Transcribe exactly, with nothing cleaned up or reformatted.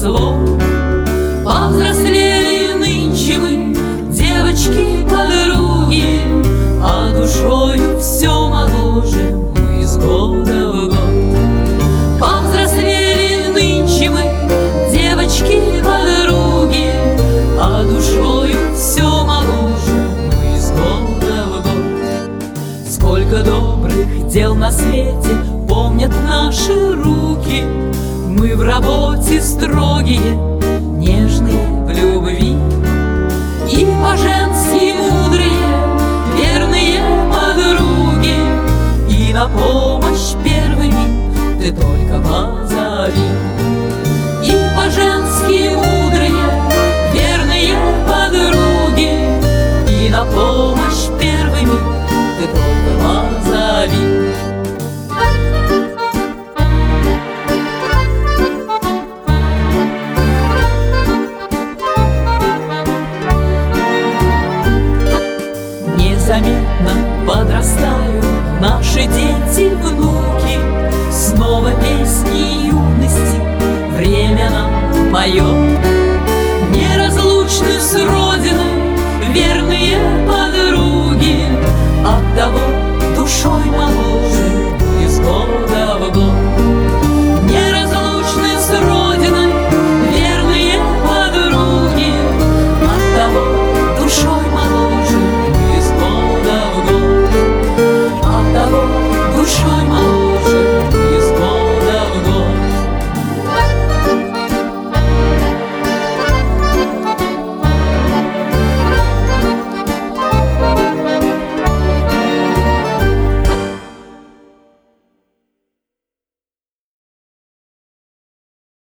росло. Повзрослели нынче мы, девочки-подруги, а душою все моложе мы из года в год. Повзрослели нынче мы, девочки-подруги, а душою все моложе мы из года в год. Сколько добрых дел на свете помнят наши руки, мы в работе строгие, нежные в любви, и по-женски мудрые, верные подруги, и на помощь первыми ты только позови. И по-женски мудрые, верные подруги, и на помощь первыми ты только позови. Незаметно подрастают наши дети, внуки, снова песни юности время нам поет. Неразлучны с родиной верные подруги, оттого душой моложе